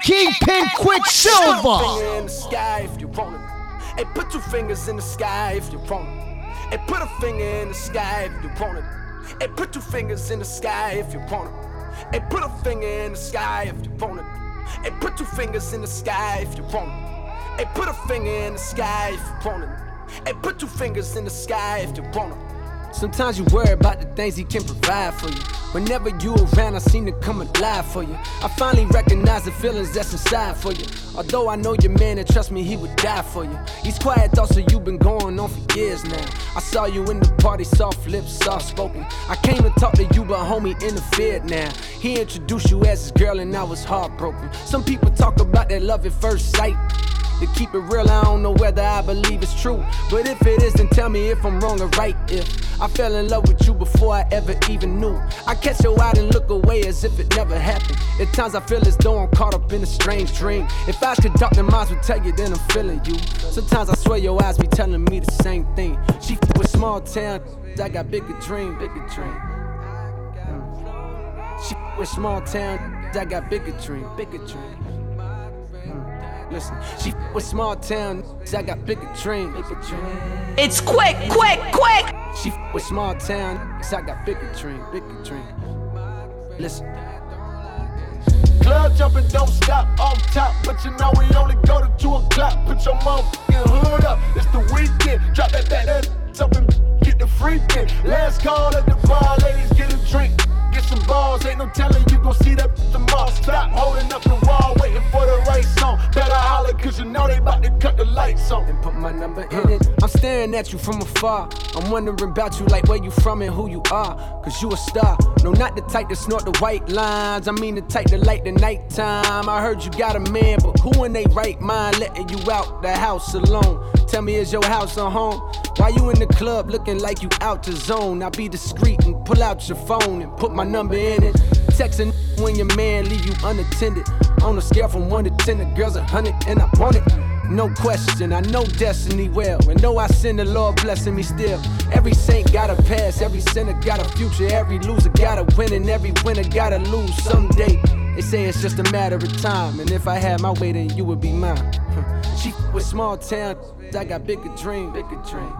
Kingpin Quicksilver. Put a finger in the sky if you want it. Hey, put 2 fingers in the sky if you want it. Hey, put a finger in the sky if you want it. Hey, put 2 fingers in the sky if you want it. Hey, put a finger in the sky if you want it. Hey, put 2 fingers in the sky if you want it. Hey, put a finger in the sky if you want it. Hey, put 2 fingers in the sky if you want it. Sometimes you worry about the things he can provide for you. Whenever you around, I seem to come alive for you. I finally recognize the feelings that's inside for you. Although I know your man, and trust me, he would die for you. These quiet thoughts of you been going on for years now. I saw you in the party, soft lips, soft spoken. I came to talk to you, but homie interfered now. He introduced you as his girl and I was heartbroken. Some people talk about that love at first sight. To keep it real, I don't know whether I believe it's true. But if it is, then tell me if I'm wrong or right. If I fell in love with you before I ever even knew, I catch your eye and look away as if it never happened. At times I feel as though I'm caught up in a strange dream. If eyes could talk, then minds would tell you, then I'm feeling you. Sometimes I swear your eyes be telling me the same thing. She with small town, I got bigger dream, bigger dream. She with small town, I got bigger dream, bigger dream. Listen, she with small town, I got bigger dream, bigger dream. It's quick. She with small town, I got bigger dream, bigger dream. Listen. Club jumping, don't stop off top, but you know we only go to 2 o'clock. Put your motherfucking hood up, it's the weekend. Drop that up and get the freakin'. Last call at the bar, ladies, get a drink. Get some balls, ain't no telling you gon' see that tomorrow. Stop holding up the wall, waiting for the right song. Better holler, cause you know they about to cut the lights on. And put my number in it. I'm staring at you from afar. I'm wondering about you, like where you from and who you are. Cause you a star. No, not the type to snort the white lines. I mean the type to light the nighttime. I heard you got a man, but who in they right mind letting you out the house alone? Tell me, is your house a home? Why you in the club looking like you out the zone? Now be discreet and pull out your phone and put my number in it. Texting when your man leave you unattended. On a scale from 1 to 10, the girl's 100 and I want it. No question, I know destiny well. And know I sin, the Lord blessing me still. Every saint got a past, every sinner got a future. Every loser got a win and every winner gotta lose someday. They say it's just a matter of time. And if I had my way, then you would be mine. She with small town, I got bigger dream, bigger dream.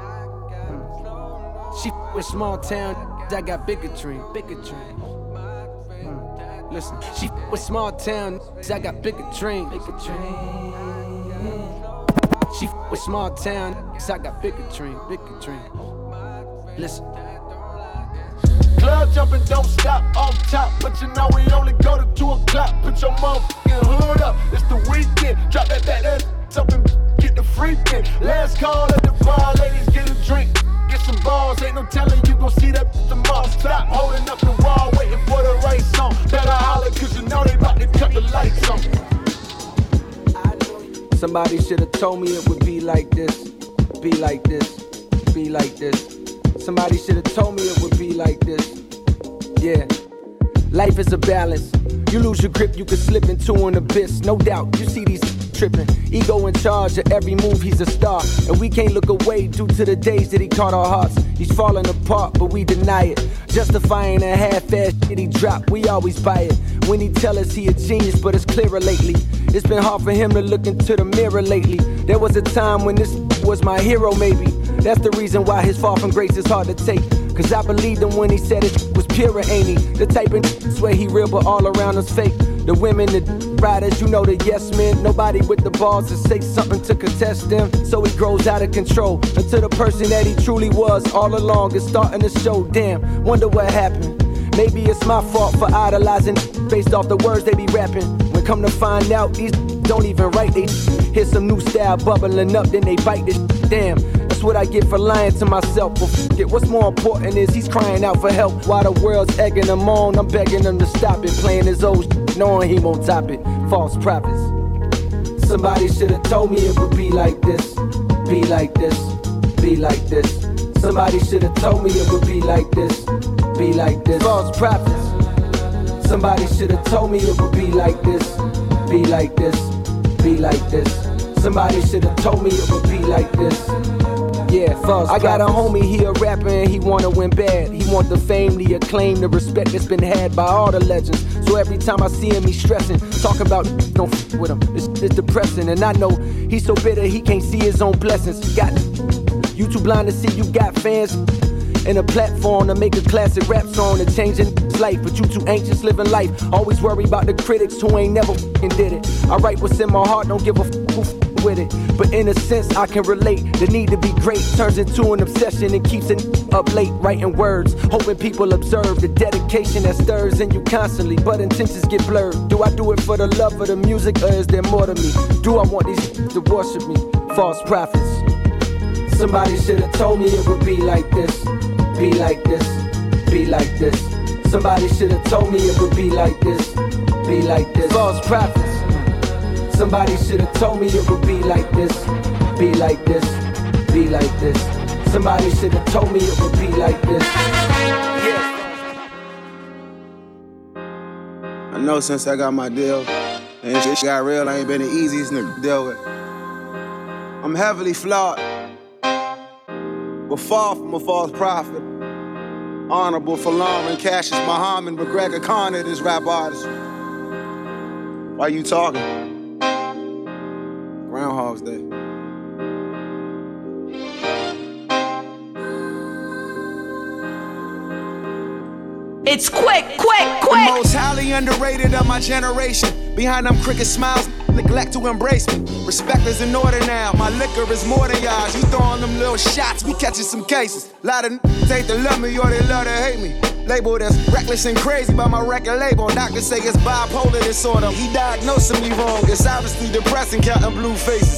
She with small town, I got bigger dream, bigger dream. Listen, she with small town, I got bigger dream, bigger dream. She with small town, I got bigger dream, bigger dream. Listen. Club jumping, don't stop off top, but you know we only go to 2 o'clock. Put your motherfucking hood up, it's the weekend. Drop that up and get the freakin'. Last call at the bar, ladies, get a drink. Get some balls, ain't no telling you gon' see that tomorrow. Stop holding up the wall, waiting for the right song. Better holler, cause you know they about to cut the lights on. Somebody should've told me it would be like this, be like this, be like this. Somebody should've told me it would be like this. Yeah, life is a balance. You lose your grip, you can slip into an abyss. No doubt, you see these tripping. Ego in charge of every move, he's a star. And we can't look away due to the days that he caught our hearts. He's falling apart, but we deny it. Justifying a half-ass shit he dropped, we always buy it. When he tell us he a genius, but it's clearer lately. It's been hard for him to look into the mirror lately. There was a time when this was my hero, maybe. That's the reason why his fall from grace is hard to take. Cause I believed him when he said it was pure, ain't he? The type of swear he real, but all around us fake. The women, the riders, you know the yes men. Nobody with the balls to say something to contest them. So he grows out of control until the person that he truly was all along is starting to show. Damn, wonder what happened. Maybe it's my fault for idolizing based off the words they be rapping. When come to find out, these don't even write. They hear some new style bubbling up, then they bite this. Damn, that's what I get for lying to myself. But f it, what's more important is he's crying out for help. While the world's egging him on, I'm begging him to stop it. Playing his old shit, knowing he won't top it. False prophets. Somebody should've told me it would be like this, be like this, be like this. Somebody should've told me it would be like this, be like this. False prophets. Somebody should've told me it would be like this, be like this, be like this. Somebody should've told me it would be like this. Yeah, false. I got a homie, he a rapper and he wanna win bad. He want the fame, the acclaim, the respect that's been had by all the legends. So every time I see him, he stressing, talking about don't f with him. It's depressing, and I know he's so bitter he can't see his own blessings. Got you too blind to see you got fans and a platform to make a classic rap song to change a life, but you too anxious living life. Always worry about the critics who ain't never f***ing did it. I write what's in my heart, don't give a f*** who f*** with it. But in a sense, I can relate. The need to be great turns into an obsession and keeps it up late, writing words, hoping people observe the dedication that stirs in you constantly. But intentions get blurred. Do I do it for the love of the music, or is there more to me? Do I want these to worship me? False prophets. Somebody should've told me it would be like this. Be like this, be like this. Somebody should've told me it would be like this. Be like this. False prophets. Somebody should've told me it would be like this. Be like this, be like this. Somebody should've told me it would be like this. Yeah. I know since I got my deal, and shit got real, I ain't been the easiest nigga to deal with. I'm heavily flawed, but far from a false prophet. Honorable for Lauren, Cassius Muhammad, McGregor Connor, this rap artist. Why you talking? Groundhog's Day. It's quick. The most highly underrated of my generation. Behind them crooked smiles, neglect to embrace me. Respect is in order now. My liquor is more than yours. You throwing them little shots, we catching some cases. Lot of take to love me or they love to hate me. Labeled as reckless and crazy by my record label. Doctors say it's bipolar disorder. He diagnosing me wrong. It's obviously depressing, counting blue faces.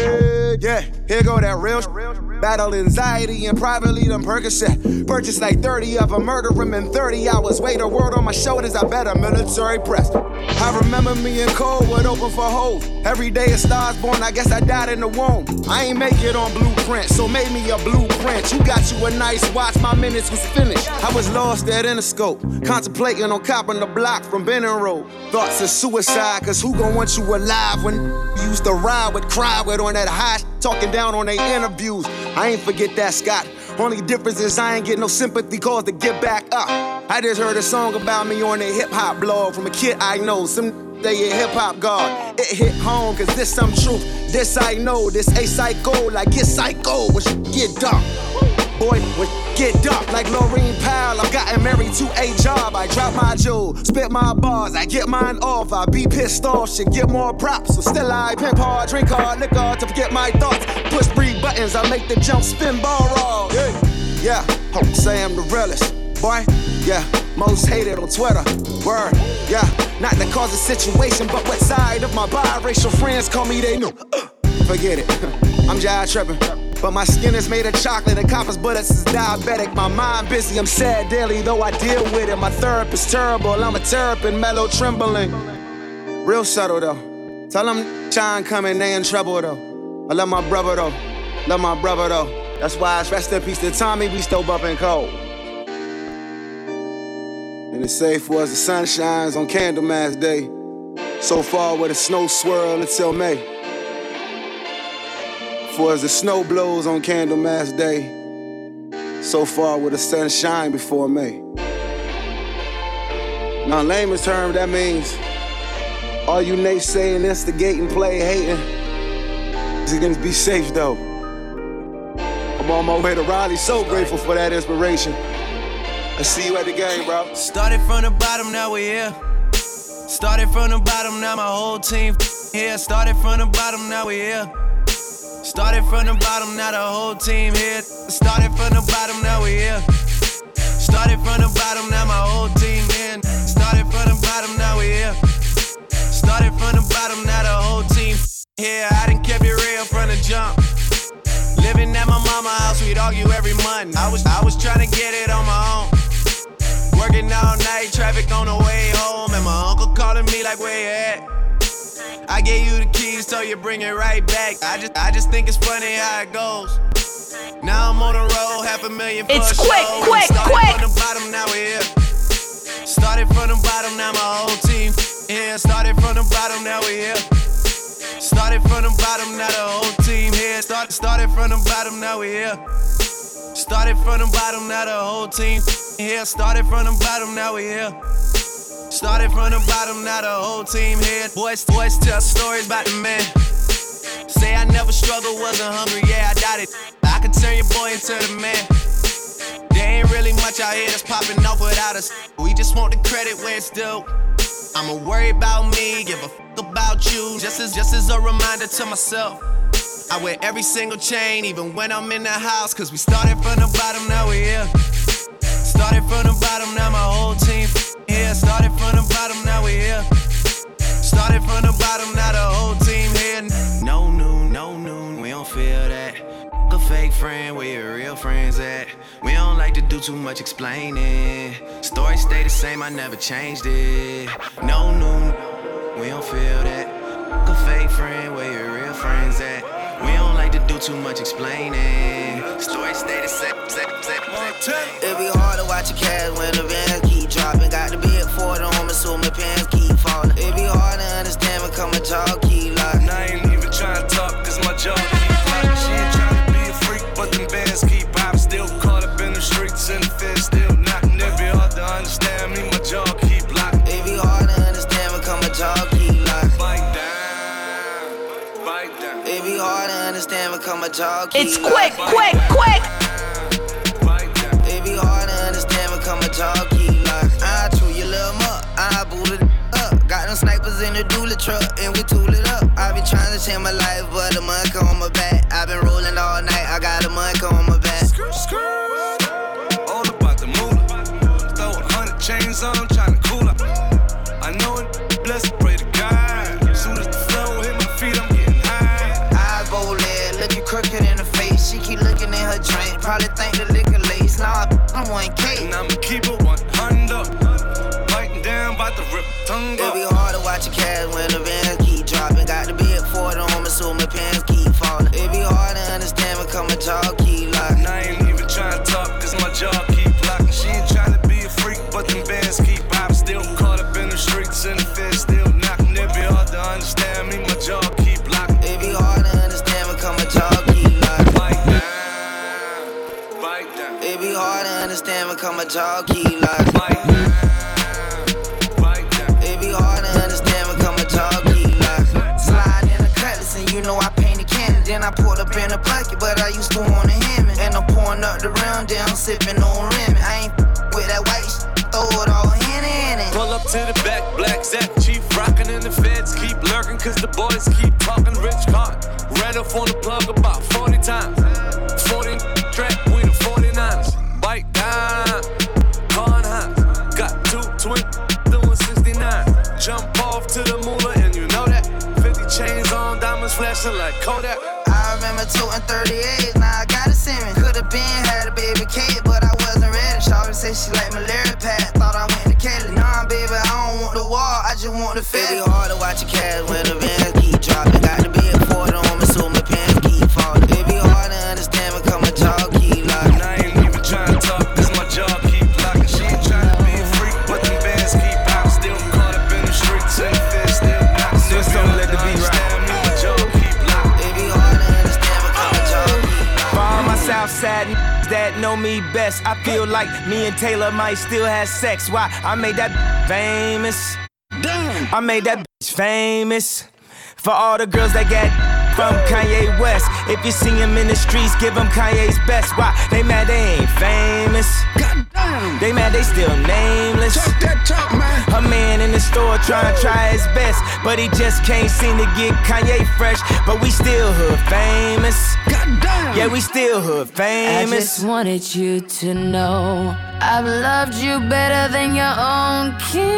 Yeah, here go that real battle anxiety and privately them Percocet. Purchased like 30 of them, murder him in 30 hours. Weight a world on my shoulders, I bet a military press. I remember me and Cole would open for Hove. Every day a star's born, I guess I died in the womb. I ain't make it on Blueprint, so made me a blueprint. You got you a nice watch, my minutes was finished. I was lost at Interscope, contemplating on copping the block from Benning Road. Thoughts of suicide, cause who gon' want you alive when you used to ride with, cry with on that high, talking down on their interviews. I ain't forget that, Scott. Only difference is I ain't get no sympathy calls to get back up. I just heard a song about me on a hip-hop blog from a kid I know. Some they a hip-hop god. It hit home, cause this some truth. This I know, this a psycho. Like get psycho when shit get dark. Boy, when shit get dark. Like Laureen Powell, I've gotten married to a job. I drop my jewel, spit my bars, I get mine off. I be pissed off, shit get more props. So still I pimp hard, drink hard, liquor hard to forget my thoughts. Push 3 buttons, I make the jump spin ball roll. Yeah, hope say I'm the realest. Boy, yeah, most hated on Twitter. Word, yeah, not the cause of situation, but what side of my biracial friends call me they know. Forget it, I'm jive tripping. But my skin is made of chocolate and copper's bullets is diabetic. My mind busy, I'm sad daily, though I deal with it. My therapist terrible, I'm a terrapin, mellow trembling. Real subtle though. Tell them shine coming, they in trouble though. I love my brother though, love my brother though. That's why it's rest in peace to Tommy, we still bumping cold. And it's safe for us, the sun shines on Candlemas Day. So far with a snow swirl until May. For as the snow blows on Candlemas Day, so far will the sun shine before May. Now in layman's terms, that means all you naysaying, instigating, play, hating, is gonna be safe though. I'm on my way to Raleigh, so grateful for that inspiration. I see you at the game, bro. Started from the bottom, now we're here. Started from the bottom, now my whole team here. Started from the bottom, now we're here. Started from the bottom, now the whole team here. Started from the bottom, now we here. Started from the bottom, now my whole team in. Started from the bottom, now we here. Started from the bottom, now the whole team here. I done kept it real from the jump. Living at my mama's house, we'd argue every month. I was trying to get it on my own. Working all night, traffic on the way home, and my uncle calling me like, where you at? I gave you the keys, so you bring it right back. I just think it's funny how it goes. Now I'm on the road, 500,000 for It's a quick, show. quick, Started quick. from the bottom, now we're here. Started from the bottom, now my whole team here. Started from the bottom, now we're here. Started from the bottom, now the whole team here. Started from the bottom, now we here. Started from the bottom, now the whole team here. Started from the bottom, now we here. Started from the bottom, now the whole team here. Boys tell stories about the man. Say I never struggled, wasn't hungry, yeah, I doubt it. I could turn your boy into the man. There ain't really much out here that's popping off without us. We just want the credit where it's due. I'ma worry about me, give a fuck about you. Just as a reminder to myself. I wear every single chain, even when I'm in the house. Cause we started from the bottom, now we here. Started from the bottom, now my whole team here. Started from the bottom, now we here. Started from the bottom, now the whole team here. No noon, we don't feel that. A fake friend, where your real friends at? We don't like to do too much explaining. Stories stay the same, I never changed it. No noon, we don't feel that. A fake friend, where your real friends at? We don't like to do too much explaining. Stories stay the same. It be hard to watch your cash when the bands keep dropping. Got the big Ford on me, so my pants keep falling. It be hard to understand when come a talk keep locking. And I ain't even trying to talk, cause my jaw keep locking. She ain't trying to be a freak, but them bands keep popping. Still caught up in the streets and the feds still knocking. It be hard to understand me, my jaw keep locking. It be hard to understand when come a talk keep locking. Bite down. It be hard to understand when come a talk keep It's quick. It be hard to understand when come a talk keep locking. I chew your little muck, I booted it up. Got them snipers in the dually truck and we tool it up. I be trying to change my life, but the money on my back. I been rolling all night, I got the money on my back. All about the moolah. Throw 100 chains on, tryna cool up. I know it, blessed, pray to God. Soon as the flow hit my feet, I'm getting high. Eyes bold lead, look you crooked in the face. She keep looking in her drink, probably think the liquor lace. Nah, I'm 1K. And I'ma keep it 100 up. Biting down, bout to rip tongue It up. be hard to watch your cash when the bands keep dropping. Got the big Ford on me, so my pants keep falling. It be hard to understand when come a talk keep locking. And I ain't even trying to talk, cause my jaw keep locking. She ain't trying to be a freak, but them bands keep popping. Still caught up in the streets and the feds still knocking. It be hard to understand me, my jaw keep locking. It be hard to understand when come a talk keep locking. Bite down. It be hard to understand when come a talk keep locking. Bite down. It be hard to understand when come a talk keep locking. Slide in the cutlass and you know I painted cannon. Then I pulled up in a bucket, but I used to want a Hemi. And I'm pouring up the round, then I'm sipping on Remy. I ain't with that white throw it all in it. Pull up to the back, black Zach, chief rockin' and the feds keep lurking, cause the boys keep talking rich car. Ran up on the plug about 40 times. 40 track, we the 49ers. Bite down, corn high. Got 2 twin, doing 69. Jump off to the moolah and you know that. 50 chains on, diamonds flashing like Kodak. I remember 2 and 38, now I got a semen. Could've been had a baby kid, but I wasn't ready. Shawty said she like malaria pad, thought I went to Kelly. Nah, baby, I don't want the wall, I just want the fit. It be hard to watch your cash when the bands keep dropping. Got the big Ford on me, so my pants keep falling. It be hard to understand when come a talk keep locking. And I ain't even trying to talk, cause my jaw keep locking. She ain't trying to be a freak, but them bands keep popping. Still caught up in the streets and the feds still knocking. Just don't let the beat rock. Me, my jaw keep locking. It be hard to understand when come a talk keep locking. For all my Southside that know me best, I feel like me and Taylor might still have sex. Why? I made that famous. Damn. I made that bitch famous. For all the girls that got from Kanye West. If you see him in the streets, give him Kanye's best. Why? They mad they ain't famous. Goddamn. They mad they still nameless. Talk that talk, man. A man in the store trying to try his best, but he just can't seem to get Kanye fresh. But we still hood famous. Goddamn. Yeah, we still hood famous. I just wanted you to know I've loved you better than your own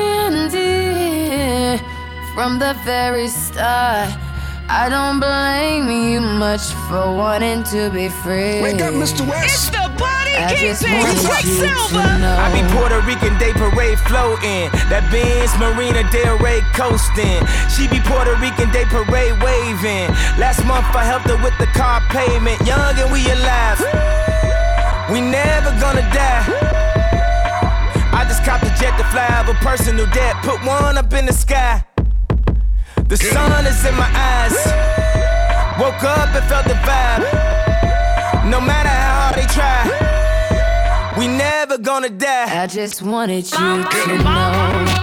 candy. From the very start, I don't blame you much for wanting to be free. Wake up, Mr. West. It's the Body I just Keeping wanted you Quicksilver. to know. I be Puerto Rican Day Parade floating. That Benz Marina Del Rey coasting. She be Puerto Rican Day Parade waving. Last month I helped her with the car payment. Young and we alive. We never gonna die. I just copped a jet to fly over personal debt. Put one up in the sky. The sun is in my eyes. Woke up and felt the vibe. No matter how hard they try, we never gonna die. I just wanted you to know.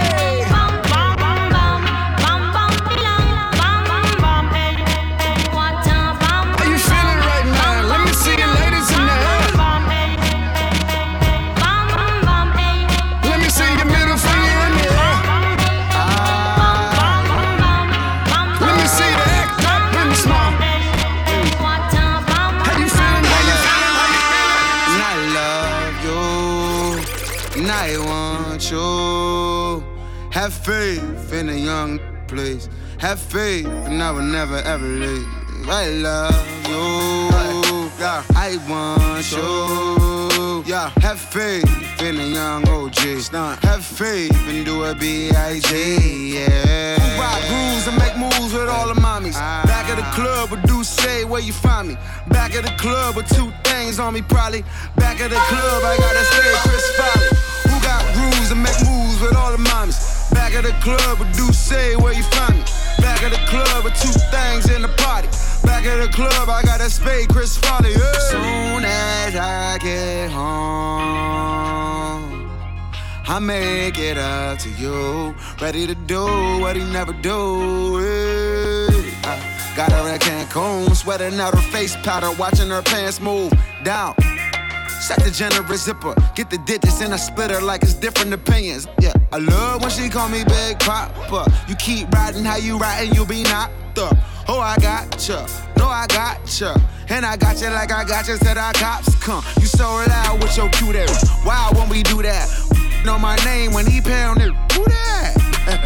Have faith in a young place. Have faith and I will never ever leave. I love you. Yeah, I want you. Yeah, have faith in a young OG. Have faith and do a B.I.G. Yeah. Who rock grooves and make moves with all the mommies. Back at the club with Deuce, say where you find me. Back at the club with two things on me probably. Back at the club I gotta stay Chris Farley. Who got grooves and make moves with all the mommies. Back at the club with Deuce, say where you find me. Back at the club with two things in the party. Back at the club, I got a spade, Chris Farley. Yeah. Soon as I get home, I make it up to you. Ready to do what he never do. Yeah. I got her at Cancun, sweating out her face powder, watching her pants move down. Set the generous zipper, get the digits and I split her like it's different opinions. Yeah, I love when she call me Big Papa. You keep riding how you riding, you'll be knocked up. Oh, I gotcha, no, I gotcha. And I got you like I got you, said our cops come. You so loud with your cute ass. Wow, when we do that, know my name when he pounded. Who that?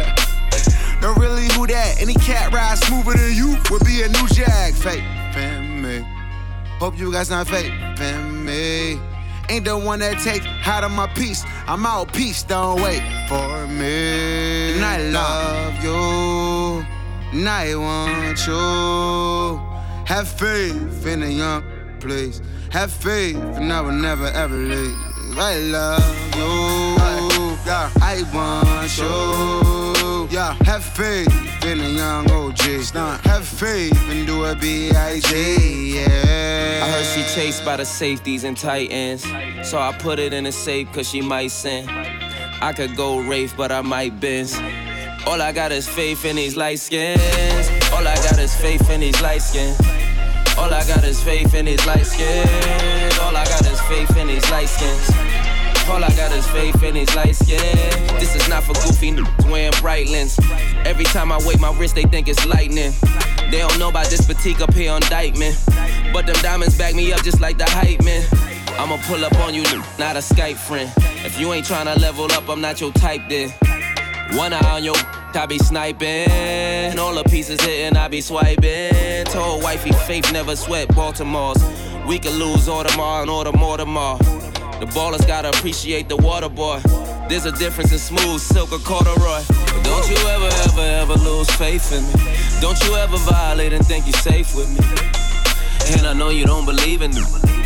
No, really, who that? Any cat ride smoother than you would be a new Jag. Fake, fan me. Hope you guys not fake, fan me. Ain't the one that take out of my piece. I'm out, peace, don't wait for me. And I love you, and I want you. Have faith in a young place. Have faith, and I will never ever leave. I love you, yeah, I want you. Yeah, have faith in a young OG. Have faith and do a B.I.G. Yeah. I heard she chased by the safeties and tight ends, so I put it in a safe cause she might sin. I could go Wraith, but I might Benz. All I got is faith in these light skins. All I got is faith in these light skins. All I got is faith in these light skins. All I got is faith in these light skins. All I got is faith in these light skins. This is not for goofy niggas wearing bright lens. Every time I wave my wrist, they think it's lightning. They don't know about this fatigue up here on Dykeman. But them diamonds back me up just like the hype man. I'ma pull up on you, not a Skype friend. If you ain't tryna level up, I'm not your type then. One eye on your I be sniping. All the pieces hitting, I be swiping. Told wifey faith never sweat Baltimore's. We could lose Audemars and order more tomorrow. The ballers gotta appreciate the water boy. There's a difference in smooth silk or corduroy. But don't you ever lose faith in me. Don't you ever violate and think you're safe with me. And I know you don't believe in me,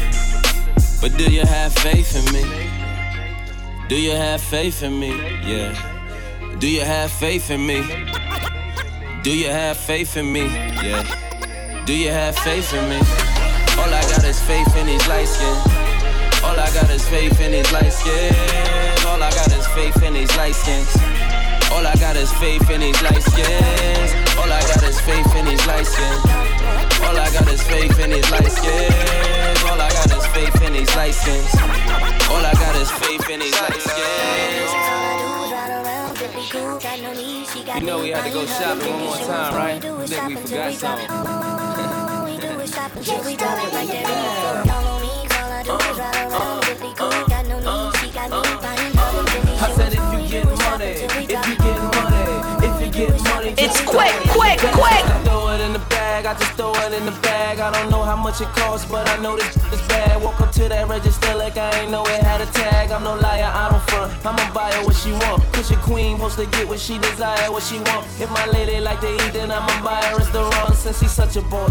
but do you have faith in me? Do you have faith in me? Yeah. Do you have faith in me? Do you have faith in me? Yeah. Do you have faith in me? All I got is faith in these light skins. All I got is faith in these light skins. All I got is faith in these light skins. All I got is faith in these light skins. All I got is faith in these light skins. All I got is faith in these light skins. All I got is faith in these light skins. All I got is faith in these light skins. You know we had to go shopping one more time, right? I think we forgot something. I said if you get money, it's quick. I throw it in the bag, I just throw it in the bag. I don't know how much it costs, but I know this is bad. Walk up to that register like I ain't know it had a tag. I'm no liar, I don't front. I'ma buy her what she want. Cause your queen wants to get what she desire, what she want. If my lady like to eat, then I'ma buy her a restaurant. Since she's such a boss,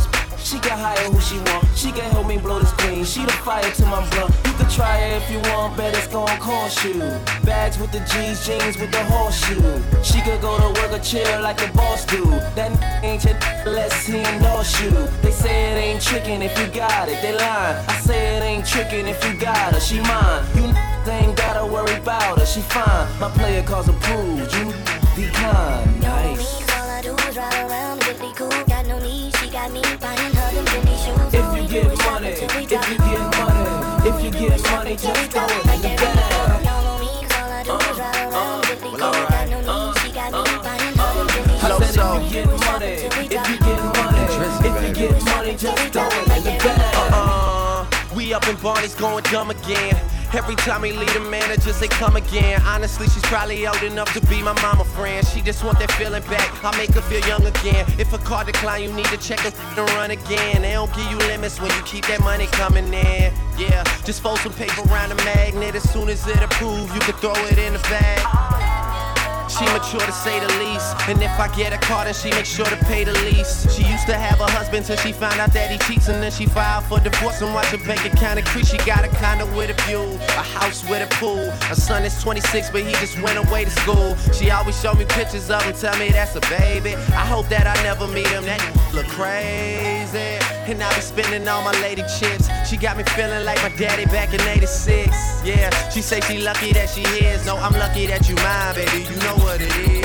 She can hire who she want. She can help me blow this green. She the fire to my blunt. You can try it if you want, bet it's gon' cost you. Bags with the G's, jeans with the horseshoe. She could go to work or chill like a boss do. That ain't your let's he endorse you. They say it ain't trickin' if you got it, they lying. I say it ain't trickin' if you got her, she mine. You ain't gotta worry about her, she fine. My player calls approved, you decline. Nice. All I do is ride around, really cool. Got no need, she got me buying her them Benny shoes. If you get money, if you get money, if you get money, just throw it in the bag. Y'all know me, all I do is ride around, really cool. Got no need, she got me buying her them Benny shoes. I said if you get money, if you get money, if you get money, just throw it in the bag. We up in Barney's going dumb again. Every time he leave the managers, they come again. Honestly, she's probably old enough to be my mama friend. She just want that feeling back, I'll make her feel young again. If a car decline, you need to check her and run again. They don't give you limits when you keep that money coming in. Yeah, just fold some paper around the magnet. As soon as it approves, you can throw it in the bag. She mature to say the least. And if I get a car, then she makes sure to pay the lease. She used to have a husband till she found out that he cheats. And then she filed for divorce and watch her bank account increase. She got a condo with a view, a house with a pool. Her son is 26, but he just went away to school. She always show me pictures of him, tell me that's a baby. I hope that I never meet him, that look crazy. And I be spending all my lady chips. She got me feeling like my daddy back in 86. Yeah, she say she lucky that she is. No, I'm lucky that you mine, baby. You know what it is.